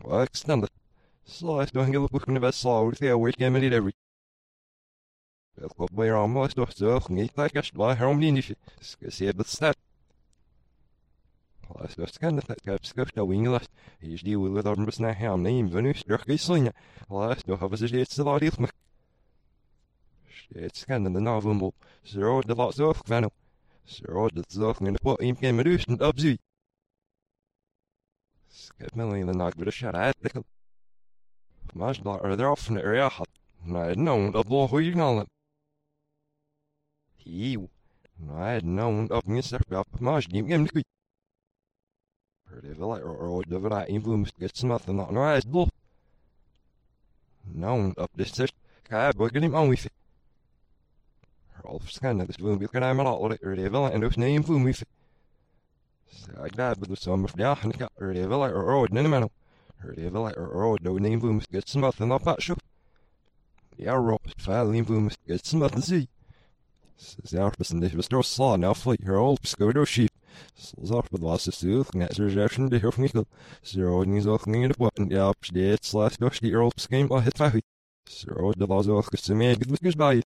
extended. Slice don't give a book in the best saw with the away game and every. Welkom bij allemaal toch zo niet like als bij heromdien is. Skzie het staat. Als dat kan dat heb skuf dat winglas. Is die wil dat ons naar hem neem van u terug geslinge. Als toch hebben ze dit zo laat me. Steeds kan de navel. Zo de wat zo van. Zo dat zo in de pot in geen medus en op zie. Skep me in de nacht weer shot uit. Maar daar er af van de area had. Nee, nou dat wel goed knallen. Eeuw. Nee, nou dat niet op maar niet meer goed. Det är väl råd över det influensket som att den har ett blå. Någon upp det sist kan jag börja nim om wifi. Rolf skannar det svung vilken är man all det är väl en uppsnä influens wifi. Så jag där på det som för jag kan det är väl råd nej men. Det är väl råd då influensket som att den har patch upp. Jag råd file influensket som att den ser. Så jag hoppas det är så så now flight her old skodo sheep. Zag met was is terug, net zoals je de hoeft niet. Zo niet zo ging de button, ja, op dit slash door die Earl scheme al het feit. Zo de was ook gesmeerd, het was bij.